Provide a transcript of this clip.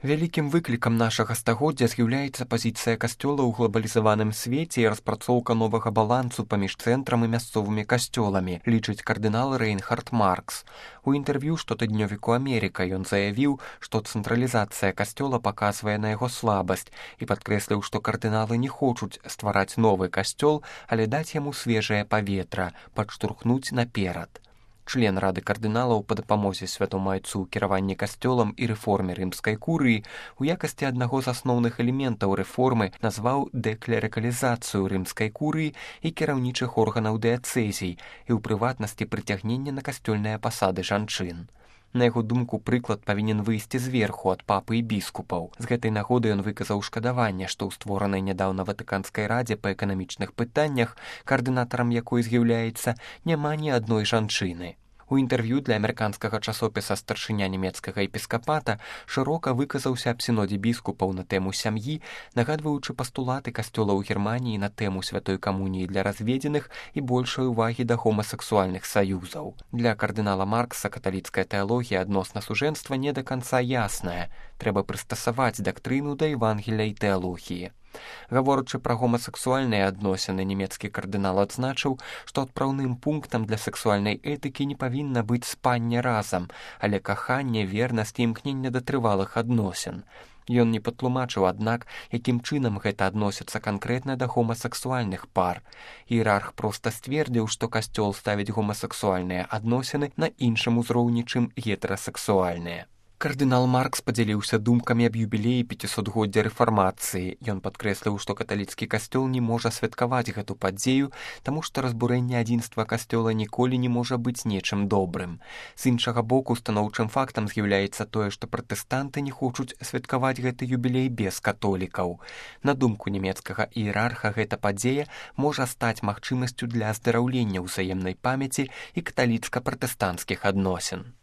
Вялікім выклікам нашага стагоддзя з'яўляецца пазіцыя касцёла ў глабалізаваным свеце і распрацоўка новага балансу паміж цэнтрам і мясцовымі касцёламі, лічыць кардынал Рэйнхард Маркс. У інтэрв'ю штотыднёвіку «Амерыка» ён заявіў, што цэнтралізацыя касцёла паказвае на яго слабасць і падкрэсліў, што кардыналы не хочуць ствараць новы касцёл, але даць яму свежае паветра, падштурхнуць наперад. Член Рады кардыналаў па дапамозе святому айцу ў кіраванні касцёлам і рэформе рымскай курыі у якасці аднаго з асноўных элементаў рэформы назваў дэклерыкалізацыю рымскай курыі і кіраўнічых органаў дыяцэзій і ў прыватнасці прыцягнення на касцёльныя пасады жанчын. На яго думку, прыклад павінен выйсці зверху ад папы і біскупаў. З гэтай нагоды ён выказаў шкадаванне, што ў створанай нядаўна Ватыканскай радзе па эканамічных пытаннях, каардынатарам якой з'яўляецца, няма ні адной жанчыны. У інтэрв'ю для амерыканскага часопіса старшыня нямецкага епіскапата шырока выказаўся аб сінодзе біскупаў на тэму сям'і, нагадваючы пастулаты касцёла ў Германіі на тэму святой камуніі для разведзеных і большай увагі да гомасексуальных саюзаў. Для кардынала Маркса каталіцкая тэалогія адносна сужэнства не да канца ясная. Трэба прыстасаваць дактрыну да Евангелля і тэалогіі. Гаворачы пра гомасексуальныя адносіны, нямецкі кардынал адзначыў, што адпраўным пунктам для сексуальнай этыкі не павінна быць спанне разам, але каханне, вернасць і імкненне да трывалых адносін. Ён не патлумачыў, аднак, якім чынам гэта адносіцца канкрэтна да гомасексуальных пар. Іерарх проста сцвердзіў, што касцёл ставіць гомасексуальныя адносіны на іншым узроўні, чым гетэрасексуальныя. Кардынал Маркс падзяліўся думкамі аб юбілеі 500-годдзя рэфармацыі. Ён падкрэсліў, што каталіцкі касцёл не можа святкаваць гэту падзею, таму што разбурэнне адзінства касцёла ніколі не можа быць нечым добрым. З іншага боку, станоўчым фактам з'яўляецца тое, што пратэстанты не хочуць святкаваць гэты юбілей без католікаў. На думку нямецкага іерарха, гэта падзея можа стаць магчымасцю для аздараўлення ўзаемнай памяці і каталіцка-пратэстанцкіх адносін.